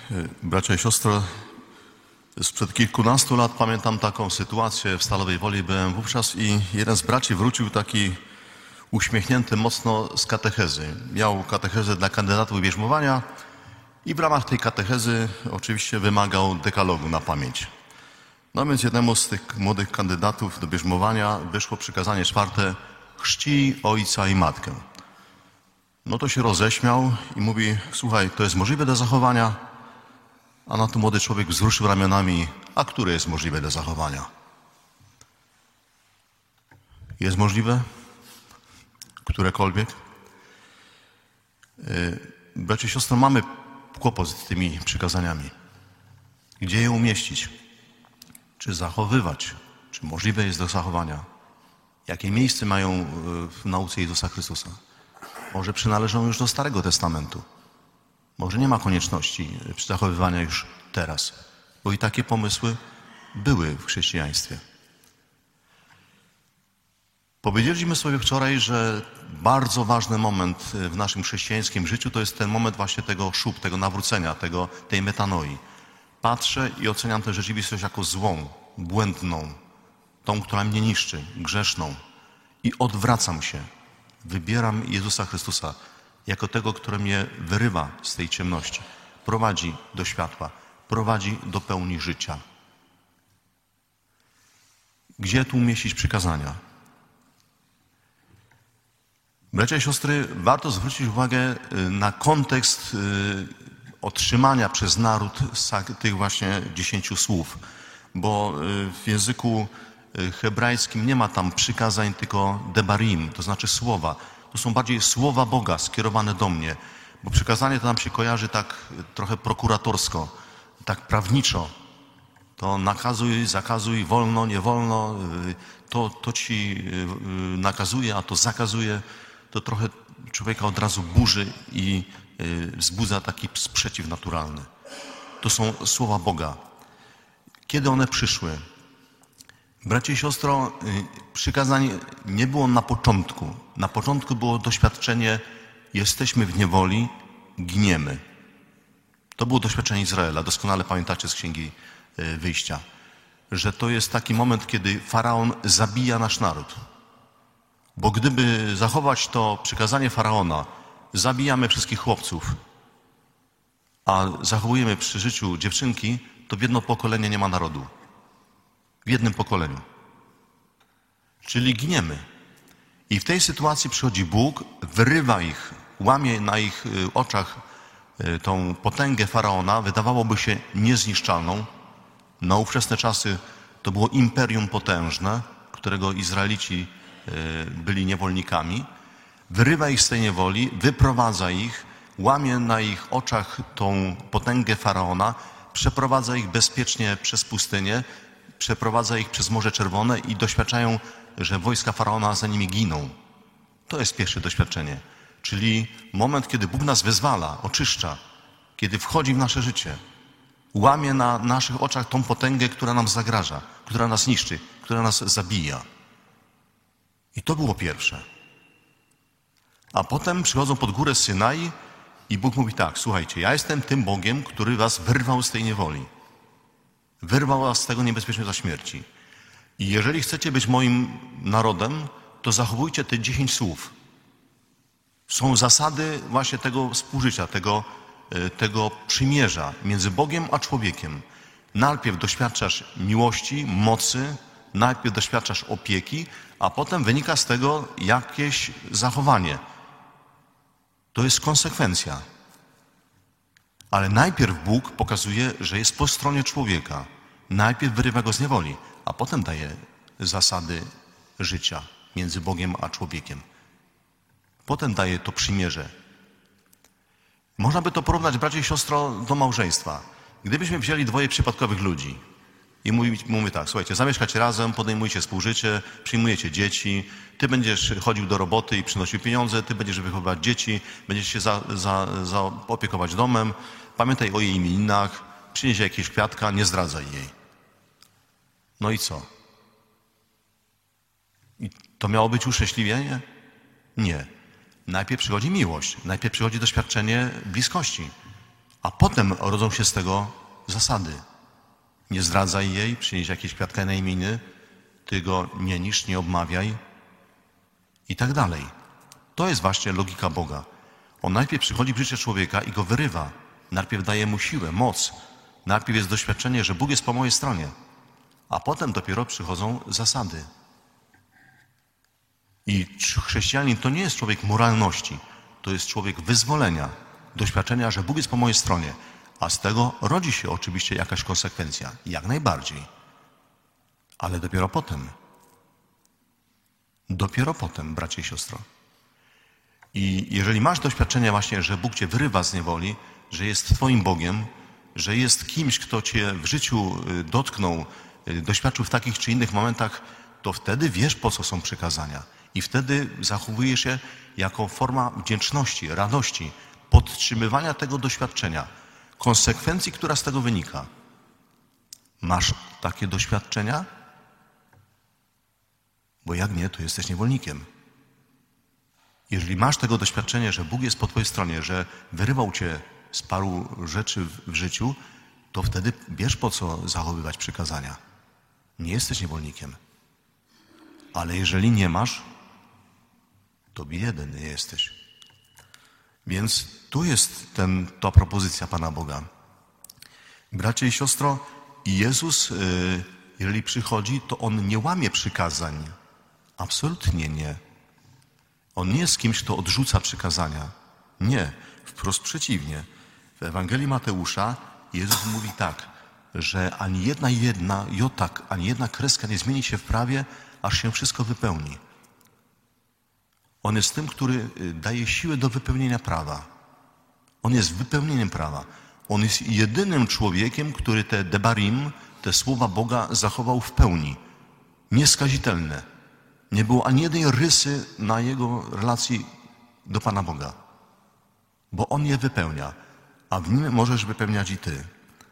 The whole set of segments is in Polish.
Bracia i siostry, sprzed kilkunastu lat pamiętam taką sytuację, w Stalowej Woli byłem wówczas i jeden z braci wrócił taki uśmiechnięty mocno z katechezy. Miał katechezę dla kandydatów bierzmowania i w ramach tej katechezy oczywiście wymagał dekalogu na pamięć. No więc jednemu z tych młodych kandydatów do bierzmowania wyszło przykazanie czwarte: chrzcij ojca i matkę. No to się roześmiał i mówi: słuchaj, to jest możliwe do zachowania? A na to młody człowiek wzruszył ramionami: a które jest możliwe do zachowania? Jest możliwe? Którekolwiek? Bracia i siostry, mamy kłopot z tymi przykazaniami. Gdzie je umieścić? Czy zachowywać? Czy możliwe jest do zachowania? Jakie miejsce mają w nauce Jezusa Chrystusa? Może przynależą już do Starego Testamentu. Może nie ma konieczności zachowywania już teraz, bo i takie pomysły były w chrześcijaństwie. Powiedzieliśmy sobie wczoraj, że bardzo ważny moment w naszym chrześcijańskim życiu to jest ten moment właśnie tego szub, tego nawrócenia, tej metanoi. Patrzę i oceniam tę rzeczywistość jako złą, błędną, tą, która mnie niszczy, grzeszną, i odwracam się. Wybieram Jezusa Chrystusa jako tego, który mnie wyrywa z tej ciemności, prowadzi do światła, prowadzi do pełni życia. Gdzie tu umieścić przykazania? Bracia i siostry, warto zwrócić uwagę na kontekst otrzymania przez naród tych właśnie 10 słów, bo w języku hebrajskim nie ma tam przykazań, tylko debarim, to znaczy słowa. To są bardziej słowa Boga skierowane do mnie, bo przykazanie to nam się kojarzy tak trochę prokuratorsko, tak prawniczo. To nakazuj, zakazuj, wolno, nie wolno, to ci nakazuje, a to zakazuje. To trochę człowieka od razu burzy i wzbudza taki sprzeciw naturalny. To są słowa Boga. Kiedy one przyszły? Bracie i siostro, przykazań nie było na początku. Na początku było doświadczenie: jesteśmy w niewoli, giniemy. To było doświadczenie Izraela. Doskonale pamiętacie z Księgi Wyjścia, że to jest taki moment, kiedy Faraon zabija nasz naród. Bo gdyby zachować to przykazanie Faraona, zabijamy wszystkich chłopców, a zachowujemy przy życiu dziewczynki, to w jedno pokolenie nie ma narodu. W jednym pokoleniu. Czyli giniemy. I w tej sytuacji przychodzi Bóg, wyrywa ich, łamie na ich oczach tą potęgę Faraona, wydawałoby się niezniszczalną. Na ówczesne czasy to było imperium potężne, którego Izraelici byli niewolnikami. Wyrywa ich z tej niewoli, wyprowadza ich, łamie na ich oczach tą potęgę Faraona, przeprowadza ich bezpiecznie przez pustynię, przeprowadza ich przez Morze Czerwone i doświadczają, że wojska Faraona za nimi giną. To jest pierwsze doświadczenie. Czyli moment, kiedy Bóg nas wyzwala, oczyszcza, kiedy wchodzi w nasze życie, łamie na naszych oczach tą potęgę, która nam zagraża, która nas niszczy, która nas zabija. I to było pierwsze. A potem przychodzą pod górę Synai i Bóg mówi tak: słuchajcie, ja jestem tym Bogiem, który was wyrwał z tej niewoli. Wyrwał was z tego niebezpieczeństwa śmierci. I jeżeli chcecie być moim narodem, to zachowujcie te 10 słów. Są zasady właśnie tego współżycia, tego przymierza między Bogiem a człowiekiem. Najpierw doświadczasz miłości, mocy, najpierw doświadczasz opieki, a potem wynika z tego jakieś zachowanie. To jest konsekwencja. Ale najpierw Bóg pokazuje, że jest po stronie człowieka. Najpierw wyrywa go z niewoli, a potem daje zasady życia między Bogiem a człowiekiem. Potem daje to przymierze. Można by to porównać, bracie i siostro, do małżeństwa. Gdybyśmy wzięli 2 przypadkowych ludzi i mówimy tak: słuchajcie, zamieszkacie razem, podejmujecie współżycie, przyjmujecie dzieci, ty będziesz chodził do roboty i przynosił pieniądze, ty będziesz wychowywać dzieci, będziesz się zaopiekować domem, pamiętaj o jej imieninach, przynieś jakieś kwiatka, nie zdradzaj jej. No i co? I to miało być uszczęśliwienie? Nie. Najpierw przychodzi miłość, najpierw przychodzi doświadczenie bliskości. A potem rodzą się z tego zasady. Nie zdradzaj jej, przynieś jakieś kwiatka na imieniny, ty go nie niszcz, nie obmawiaj i tak dalej. To jest właśnie logika Boga. On najpierw przychodzi w życie człowieka i go wyrywa. Najpierw daje mu siłę, moc. Najpierw jest doświadczenie, że Bóg jest po mojej stronie. A potem dopiero przychodzą zasady. I chrześcijanin to nie jest człowiek moralności. To jest człowiek wyzwolenia, doświadczenia, że Bóg jest po mojej stronie. A z tego rodzi się oczywiście jakaś konsekwencja. Jak najbardziej. Ale dopiero potem. Dopiero potem, bracie i siostro. I jeżeli masz doświadczenie właśnie, że Bóg cię wyrywa z niewoli, że jest twoim Bogiem, że jest kimś, kto cię w życiu dotknął, doświadczył w takich czy innych momentach, to wtedy wiesz, po co są przykazania. I wtedy zachowujesz się jako forma wdzięczności, radości, podtrzymywania tego doświadczenia, konsekwencji, która z tego wynika. Masz takie doświadczenia? Bo jak nie, to jesteś niewolnikiem. Jeżeli masz tego doświadczenie, że Bóg jest po twojej stronie, że wyrywał cię z paru rzeczy w życiu, to wtedy wiesz, po co zachowywać przykazania. Nie jesteś niewolnikiem. Ale jeżeli nie masz, to biedny jesteś. Więc tu jest ta propozycja Pana Boga. Bracie i siostro, Jezus, jeżeli przychodzi, to On nie łamie przykazań. Absolutnie nie. On nie jest kimś, kto odrzuca przykazania. Nie, wprost przeciwnie. W Ewangelii Mateusza Jezus mówi tak, że ani jedna jotak, ani jedna kreska nie zmieni się w prawie, aż się wszystko wypełni. On jest tym, który daje siłę do wypełnienia prawa. On jest wypełnieniem prawa. On jest jedynym człowiekiem, który te debarim, te słowa Boga zachował w pełni. Nieskazitelne. Nie było ani jednej rysy na jego relacji do Pana Boga. Bo On je wypełnia, a w Nim możesz wypełniać i ty.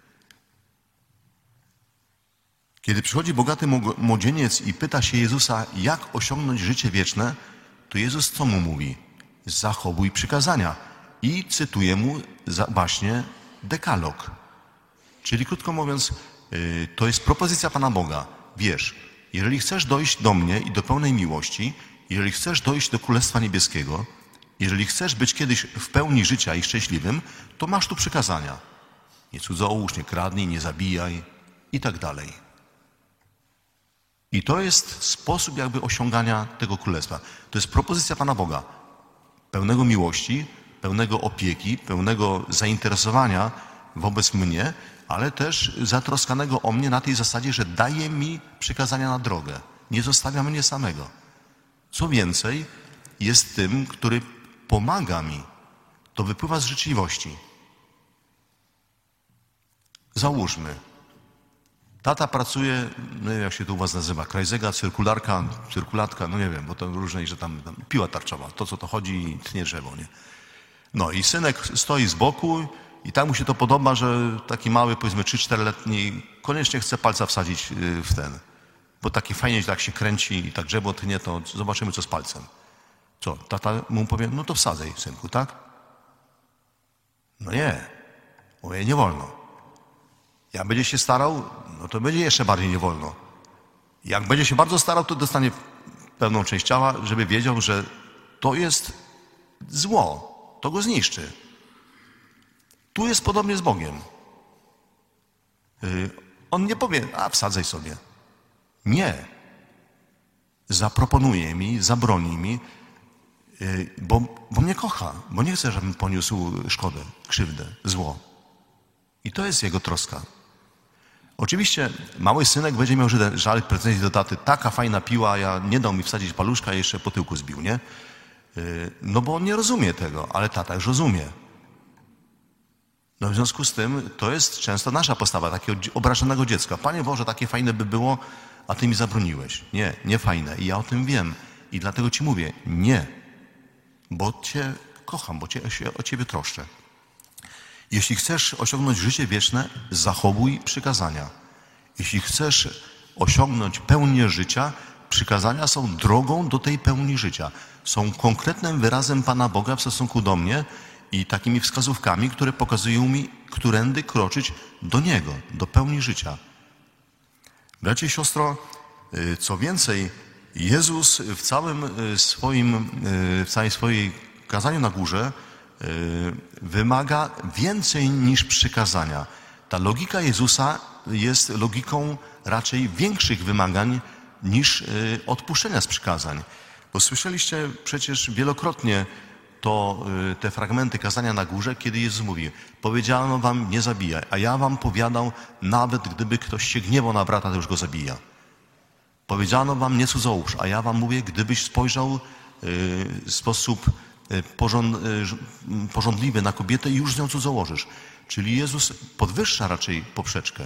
Kiedy przychodzi bogaty młodzieniec i pyta się Jezusa, jak osiągnąć życie wieczne, to Jezus co mu mówi? Zachowuj przykazania. I cytuję mu właśnie dekalog. Czyli krótko mówiąc, to jest propozycja Pana Boga. Wiesz, jeżeli chcesz dojść do mnie i do pełnej miłości, jeżeli chcesz dojść do Królestwa Niebieskiego, jeżeli chcesz być kiedyś w pełni życia i szczęśliwym, to masz tu przykazania. Nie cudzołóż, nie kradnij, nie zabijaj i tak dalej. I to jest sposób jakby osiągania tego Królestwa. To jest propozycja Pana Boga. Pełnego miłości, pełnego opieki, pełnego zainteresowania wobec mnie, ale też zatroskanego o mnie na tej zasadzie, że daje mi przykazania na drogę. Nie zostawia mnie samego. Co więcej, jest tym, który pomaga mi. To wypływa z życzliwości. Załóżmy, tata pracuje, no nie wiem jak się to u was nazywa, krajzega, cyrkulatka, no nie wiem, bo to różne, że tam piła tarczowa, to co to chodzi i tnie drzewo, nie? No i synek stoi z boku i tak mu się to podoba, że taki mały, powiedzmy 3-4-letni, koniecznie chce palca wsadzić w ten. Bo taki fajnie, że tak się kręci i tak drzewo tnie, to zobaczymy co z palcem. Co? Tata mu powie, no to wsadzaj, synku, tak? No nie, mówię, nie wolno. Jak będzie się starał, no to będzie jeszcze bardziej nie wolno. Jak będzie się bardzo starał, to dostanie pewną część ciała, żeby wiedział, że to jest zło. To go zniszczy. Tu jest podobnie z Bogiem. On nie powie, a wsadzaj sobie. Nie. Zaproponuje mi, zabroni mi, bo mnie kocha, bo nie chce, żebym poniósł szkodę, krzywdę, zło. I to jest jego troska. Oczywiście mały synek będzie miał żal pretensji do taty. Taka fajna piła, ja nie dał mi wsadzić paluszka i jeszcze po tyłku zbił, nie? No bo on nie rozumie tego, ale tata już rozumie. No w związku z tym to jest często nasza postawa takiego obrażonego dziecka. Panie Boże, takie fajne by było, a Ty mi zabroniłeś. Nie, nie fajne. I ja o tym wiem. I dlatego Ci mówię, nie. Bo Cię kocham, bo się o Ciebie troszczę. Jeśli chcesz osiągnąć życie wieczne, zachowuj przykazania. Jeśli chcesz osiągnąć pełnię życia, przykazania są drogą do tej pełni życia. Są konkretnym wyrazem Pana Boga w stosunku do mnie i takimi wskazówkami, które pokazują mi, którędy kroczyć do Niego, do pełni życia. Bracie i siostro, co więcej, Jezus w całej swojej kazaniu na górze wymaga więcej niż przykazania. Ta logika Jezusa jest logiką raczej większych wymagań niż odpuszczenia z przykazań. Bo słyszeliście przecież wielokrotnie te fragmenty kazania na górze, kiedy Jezus mówi: powiedziano wam, nie zabijaj, a ja wam powiadam, nawet gdyby ktoś się gniewał na brata, to już go zabija. Powiedziano wam, nie cudzołóż, a ja wam mówię, gdybyś spojrzał w sposób pożądliwy na kobietę i już z nią cudzołożysz. Czyli Jezus podwyższa raczej poprzeczkę.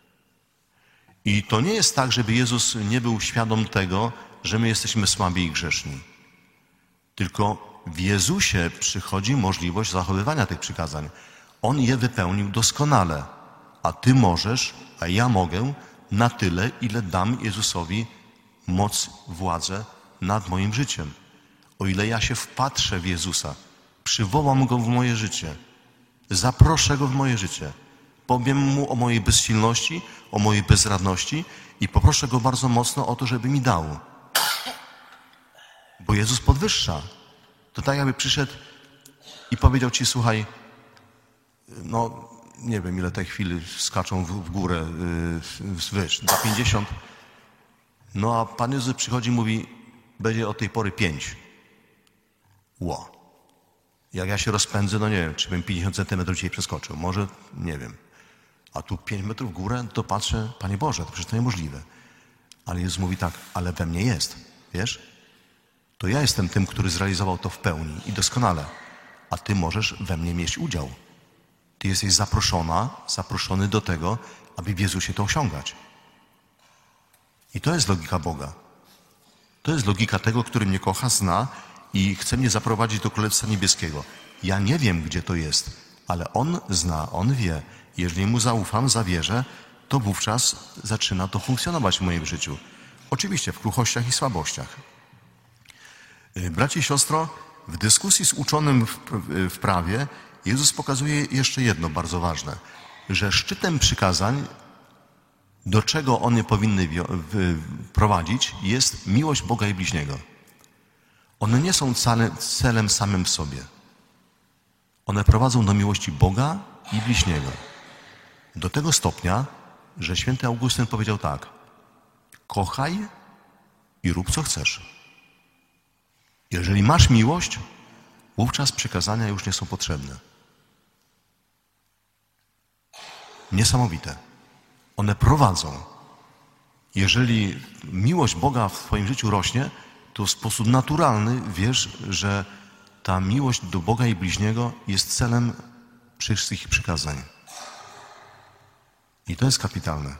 I to nie jest tak, żeby Jezus nie był świadom tego, że my jesteśmy słabi i grzeszni. Tylko w Jezusie przychodzi możliwość zachowywania tych przykazań. On je wypełnił doskonale. A ty możesz, a ja mogę na tyle, ile dam Jezusowi moc, władzę nad moim życiem. O ile ja się wpatrzę w Jezusa, przywołam Go w moje życie, zaproszę Go w moje życie, powiem Mu o mojej bezsilności, o mojej bezradności i poproszę Go bardzo mocno o to, żeby mi dał. Bo Jezus podwyższa. To tak jakby przyszedł i powiedział ci: słuchaj, no nie wiem ile tej chwili skaczą w górę, wyż, na 50. No a Pan Jezus przychodzi i mówi: będzie od tej pory 5. Ło. Jak ja się rozpędzę, no nie wiem, czy bym 50 centymetrów dzisiaj przeskoczył. Może, nie wiem. A tu 5 metrów w górę, to patrzę: Panie Boże, to przecież to niemożliwe. Ale Jezus mówi tak: ale we mnie jest, wiesz? To ja jestem tym, który zrealizował to w pełni i doskonale. A ty możesz we mnie mieć udział. Ty jesteś zaproszony do tego, aby w Jezusie to osiągać. I to jest logika Boga. To jest logika tego, który mnie kocha, zna i chce mnie zaprowadzić do Królestwa Niebieskiego. Ja nie wiem, gdzie to jest, ale On zna, On wie. Jeżeli Mu zaufam, zawierzę, to wówczas zaczyna to funkcjonować w moim życiu. Oczywiście w kruchościach i słabościach. Bracie i siostro, w dyskusji z uczonym w prawie Jezus pokazuje jeszcze jedno bardzo ważne, że szczytem przykazań, do czego one powinny prowadzić, jest miłość Boga i bliźniego. One nie są celem samym w sobie. One prowadzą do miłości Boga i bliźniego. Do tego stopnia, że święty Augustyn powiedział tak: kochaj i rób co chcesz. Jeżeli masz miłość, wówczas przykazania już nie są potrzebne. Niesamowite. One prowadzą. Jeżeli miłość Boga w twoim życiu rośnie, to w sposób naturalny wiesz, że ta miłość do Boga i bliźniego jest celem wszystkich przykazań. I to jest kapitalne.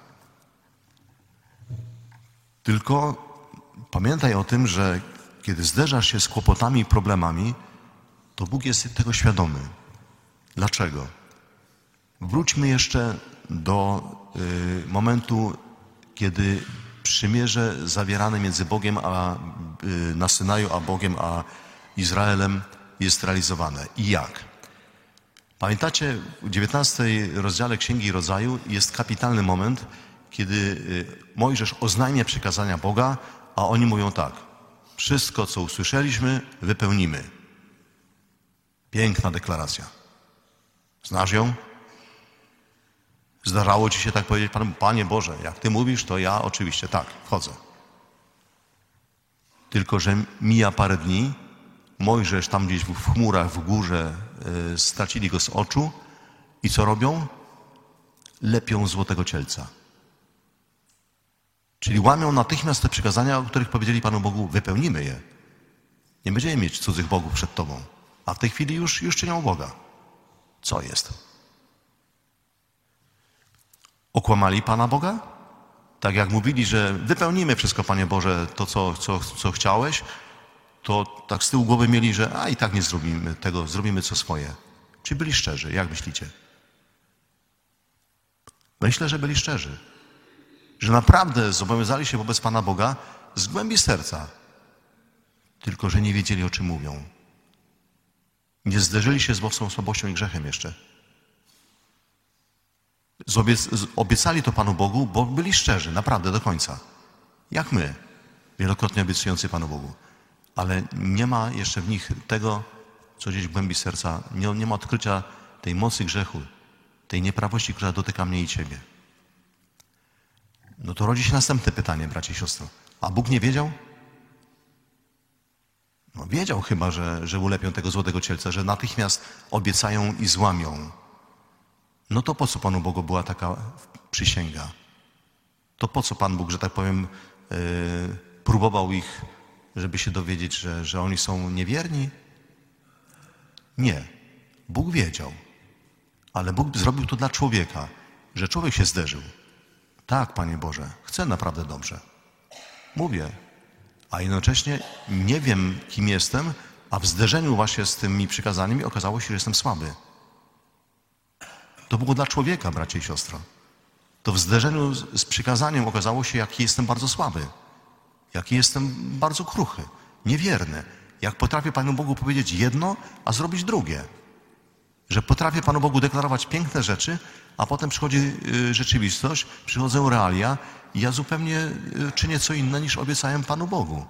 Tylko pamiętaj o tym, że kiedy zderzasz się z kłopotami i problemami, to Bóg jest tego świadomy. Dlaczego? Wróćmy jeszcze do momentu, kiedy przymierze zawierane między Bogiem na Synaju, a Bogiem, a Izraelem jest realizowane. I jak? Pamiętacie, w 19 rozdziale Księgi Rodzaju jest kapitalny moment, kiedy Mojżesz oznajmia przykazania Boga, a oni mówią tak: wszystko, co usłyszeliśmy, wypełnimy. Piękna deklaracja. Znasz ją? Zdarzało ci się tak powiedzieć: Panie Boże, jak Ty mówisz, to ja oczywiście tak, wchodzę. Tylko że mija parę dni, Mojżesz tam gdzieś w chmurach, w górze, stracili go z oczu i co robią? Lepią złotego cielca. Czyli łamią natychmiast te przykazania, o których powiedzieli Panu Bogu: wypełnimy je. Nie będziemy mieć cudzych bogów przed Tobą. A w tej chwili już czynią Boga. Co jest? Okłamali Pana Boga? Tak jak mówili, że wypełnimy wszystko, Panie Boże, to co chciałeś, to tak z tyłu głowy mieli, że i tak nie zrobimy tego, zrobimy co swoje. Czy byli szczerzy? Jak myślicie? Myślę, że byli szczerzy. Że naprawdę zobowiązali się wobec Pana Boga z głębi serca. Tylko że nie wiedzieli, o czym mówią. Nie zderzyli się z własną słabością i grzechem jeszcze. Obiecali to Panu Bogu, bo byli szczerzy, naprawdę, do końca. Jak my, wielokrotnie obiecujący Panu Bogu. Ale nie ma jeszcze w nich tego, co gdzieś w głębi serca, nie ma odkrycia tej mocy grzechu, tej nieprawości, która dotyka mnie i Ciebie. No to rodzi się następne pytanie, bracie i siostro. A Bóg nie wiedział? No wiedział chyba, że ulepią tego złotego cielca, że natychmiast obiecają i złamią. No to po co Panu Bogu była taka przysięga? To po co Pan Bóg, że tak powiem, próbował ich, żeby się dowiedzieć, że oni są niewierni? Nie. Bóg wiedział. Ale Bóg zrobił to dla człowieka, że człowiek się zderzył. Tak, Panie Boże, chcę naprawdę dobrze. Mówię. A jednocześnie nie wiem, kim jestem, a w zderzeniu właśnie z tymi przykazaniami okazało się, że jestem słaby. To było dla człowieka, bracie i siostro. To w zderzeniu z przykazaniem okazało się, jaki jestem bardzo słaby. Jaki jestem bardzo kruchy, niewierny. Jak potrafię Panu Bogu powiedzieć jedno, a zrobić drugie. Że potrafię Panu Bogu deklarować piękne rzeczy, a potem przychodzi rzeczywistość, przychodzą realia i ja zupełnie czynię co inne, niż obiecałem Panu Bogu.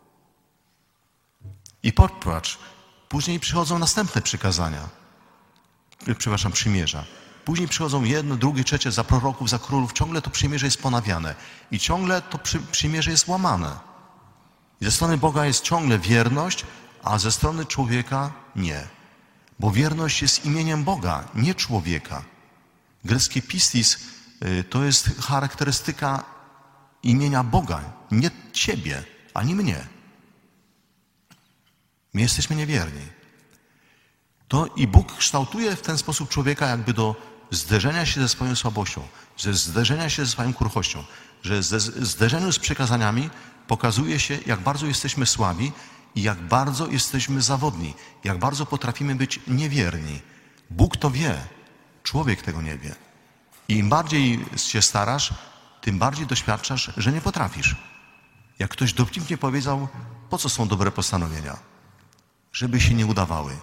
I popatrz, później przychodzą następne przykazania. Przymierza. Później przychodzą jedno, drugie, trzecie, za proroków, za królów. Ciągle to przymierze jest ponawiane. I ciągle to przymierze jest łamane. I ze strony Boga jest ciągle wierność, a ze strony człowieka nie. Bo wierność jest imieniem Boga, nie człowieka. Greckie pistis to jest charakterystyka imienia Boga, nie Ciebie, ani mnie. My jesteśmy niewierni. To i Bóg kształtuje w ten sposób człowieka jakby do zderzenia się ze swoją słabością, ze zderzenia się ze swoją kruchością, że ze zderzeniu z przykazaniami pokazuje się, jak bardzo jesteśmy słabi i jak bardzo jesteśmy zawodni, jak bardzo potrafimy być niewierni. Bóg to wie, człowiek tego nie wie. I im bardziej się starasz, tym bardziej doświadczasz, że nie potrafisz. Jak ktoś dowcipnie powiedział, po co są dobre postanowienia? Żeby się nie udawały.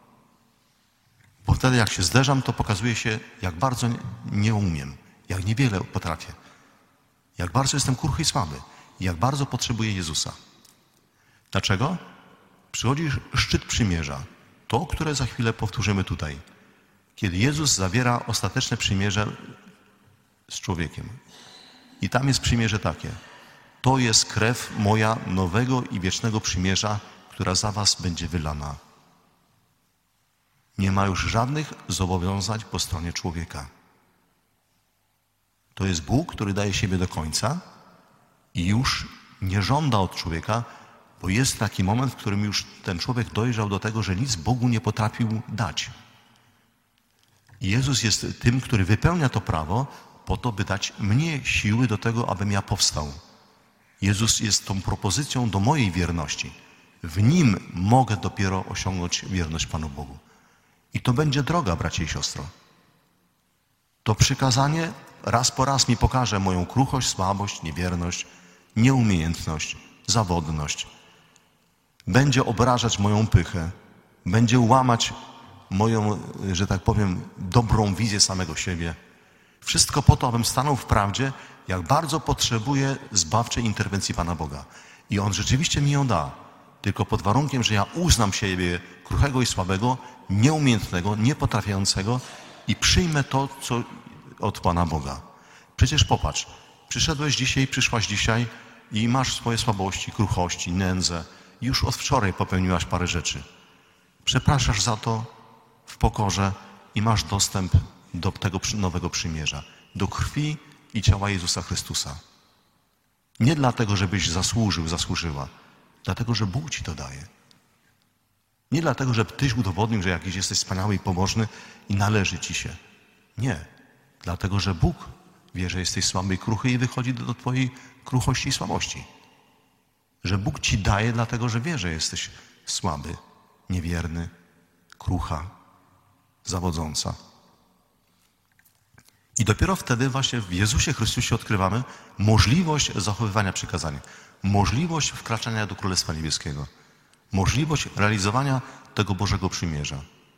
Bo wtedy jak się zderzam, to pokazuje się, jak bardzo nie umiem, jak niewiele potrafię, jak bardzo jestem kruchy i słaby, jak bardzo potrzebuję Jezusa. Dlaczego? Przychodzi szczyt przymierza, to, które za chwilę powtórzymy tutaj, kiedy Jezus zawiera ostateczne przymierze z człowiekiem. I tam jest przymierze takie. To jest krew moja nowego i wiecznego przymierza, która za was będzie wylana. Nie ma już żadnych zobowiązań po stronie człowieka. To jest Bóg, który daje siebie do końca i już nie żąda od człowieka, bo jest taki moment, w którym już ten człowiek dojrzał do tego, że nic Bogu nie potrafił dać. I Jezus jest tym, który wypełnia to prawo po to, by dać mnie siły do tego, abym ja powstał. Jezus jest tą propozycją do mojej wierności. W Nim mogę dopiero osiągnąć wierność Panu Bogu. I to będzie droga, bracie i siostro. To przykazanie raz po raz mi pokaże moją kruchość, słabość, niewierność, nieumiejętność, zawodność. Będzie obrażać moją pychę, będzie łamać moją, że tak powiem, dobrą wizję samego siebie. Wszystko po to, abym stanął w prawdzie, jak bardzo potrzebuję zbawczej interwencji Pana Boga. I On rzeczywiście mi ją da, tylko pod warunkiem, że ja uznam siebie kruchego i słabego, nieumiejętnego, niepotrafiającego i przyjmę to, co od Pana Boga. Przecież popatrz, przyszłaś dzisiaj i masz swoje słabości, kruchości, nędzę. Już od wczoraj popełniłaś parę rzeczy. Przepraszasz za to w pokorze i masz dostęp do tego nowego przymierza, do krwi i ciała Jezusa Chrystusa. Nie dlatego, żebyś zasłużyła, dlatego, że Bóg ci to daje. Nie dlatego, że tyś udowodnił, że jakiś jesteś wspaniały i pobożny i należy ci się. Nie. Dlatego, że Bóg wie, że jesteś słaby i kruchy i wychodzi do twojej kruchości i słabości. Że Bóg ci daje, dlatego, że wie, że jesteś słaby, niewierny, krucha, zawodząca. I dopiero wtedy właśnie w Jezusie Chrystusie odkrywamy możliwość zachowywania przykazań, możliwość wkraczania do Królestwa Niebieskiego, możliwość realizowania tego Bożego Przymierza.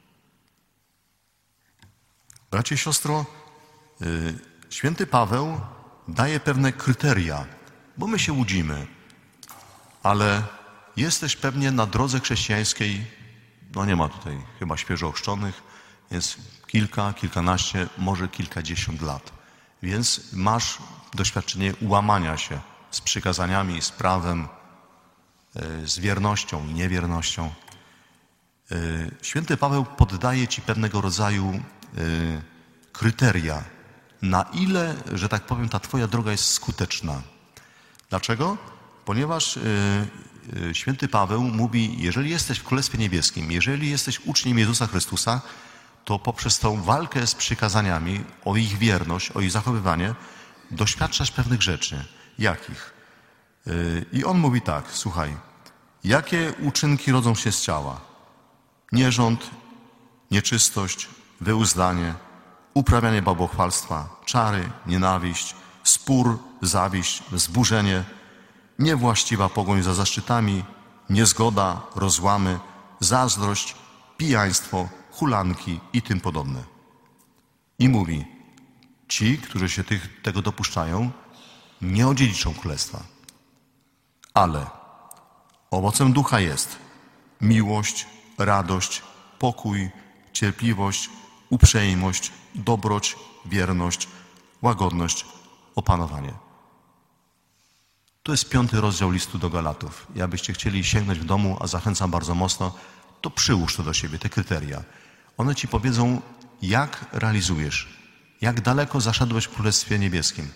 Bracie i siostro, święty Paweł daje pewne kryteria, bo my się łudzimy, ale jesteś pewnie na drodze chrześcijańskiej, no nie ma tutaj chyba świeżo ochrzczonych, więc kilkanaście, może kilkadziesiąt lat. Więc masz doświadczenie łamania się z przykazaniami, z prawem, z wiernością i niewiernością. Święty Paweł poddaje ci pewnego rodzaju kryteria, na ile, że tak powiem, ta twoja droga jest skuteczna. Dlaczego? Ponieważ święty Paweł mówi, jeżeli jesteś w Królestwie Niebieskim, jeżeli jesteś uczniem Jezusa Chrystusa, to poprzez tą walkę z przykazaniami, o ich wierność, o ich zachowywanie, doświadczasz pewnych rzeczy. Jakich? I on mówi tak, słuchaj, jakie uczynki rodzą się z ciała? Nierząd, nieczystość, wyuzdanie, uprawianie bałwochwalstwa, czary, nienawiść, spór, zawiść, wzburzenie, niewłaściwa pogoń za zaszczytami, niezgoda, rozłamy, zazdrość, pijaństwo, hulanki i tym podobne. I mówi, ci, którzy się tego dopuszczają, nie odziedziczą królestwa. Ale owocem ducha jest miłość, radość, pokój, cierpliwość, uprzejmość, dobroć, wierność, łagodność, opanowanie. To jest 5 rozdział listu do Galatów. Jakbyście chcieli sięgnąć w domu, a zachęcam bardzo mocno, to przyłóż to do siebie, te kryteria. One ci powiedzą, jak realizujesz, jak daleko zaszedłeś w Królestwie Niebieskim.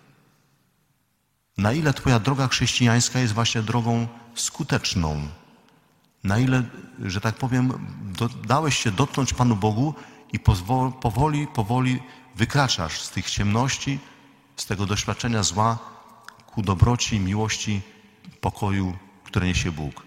Na ile twoja droga chrześcijańska jest właśnie drogą skuteczną. Na ile, że tak powiem, dałeś się dotknąć Panu Bogu i powoli wykraczasz z tych ciemności, z tego doświadczenia zła ku dobroci, miłości, pokoju, które niesie Bóg.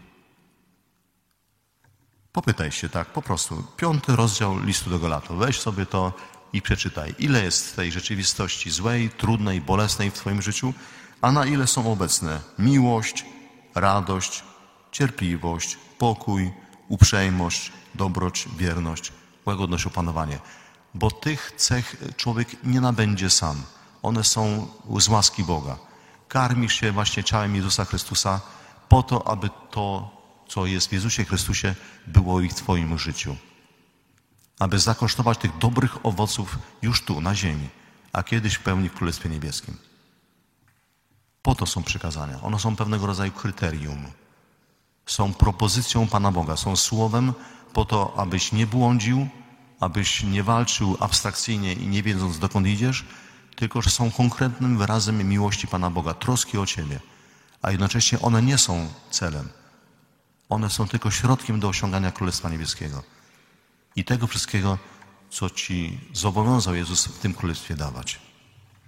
Popytaj się tak, po prostu. 5 rozdział listu do Galatów. Weź sobie to i przeczytaj. Ile jest tej rzeczywistości złej, trudnej, bolesnej w twoim życiu, a na ile są obecne miłość, radość, cierpliwość, pokój, uprzejmość, dobroć, wierność, łagodność, opanowanie. Bo tych cech człowiek nie nabędzie sam. One są z łaski Boga. Karmisz się właśnie ciałem Jezusa Chrystusa po to, aby to, co jest w Jezusie Chrystusie, było i w twoim życiu. Aby zakosztować tych dobrych owoców już tu, na ziemi, a kiedyś w pełni w Królestwie Niebieskim. Po to są przykazania. One są pewnego rodzaju kryterium. Są propozycją Pana Boga, są słowem po to, abyś nie błądził, abyś nie walczył abstrakcyjnie i nie wiedząc, dokąd idziesz, tylko że są konkretnym wyrazem miłości Pana Boga, troski o ciebie. A jednocześnie one nie są celem. One są tylko środkiem do osiągania Królestwa Niebieskiego. I tego wszystkiego, co ci zobowiązał Jezus w tym Królestwie dawać.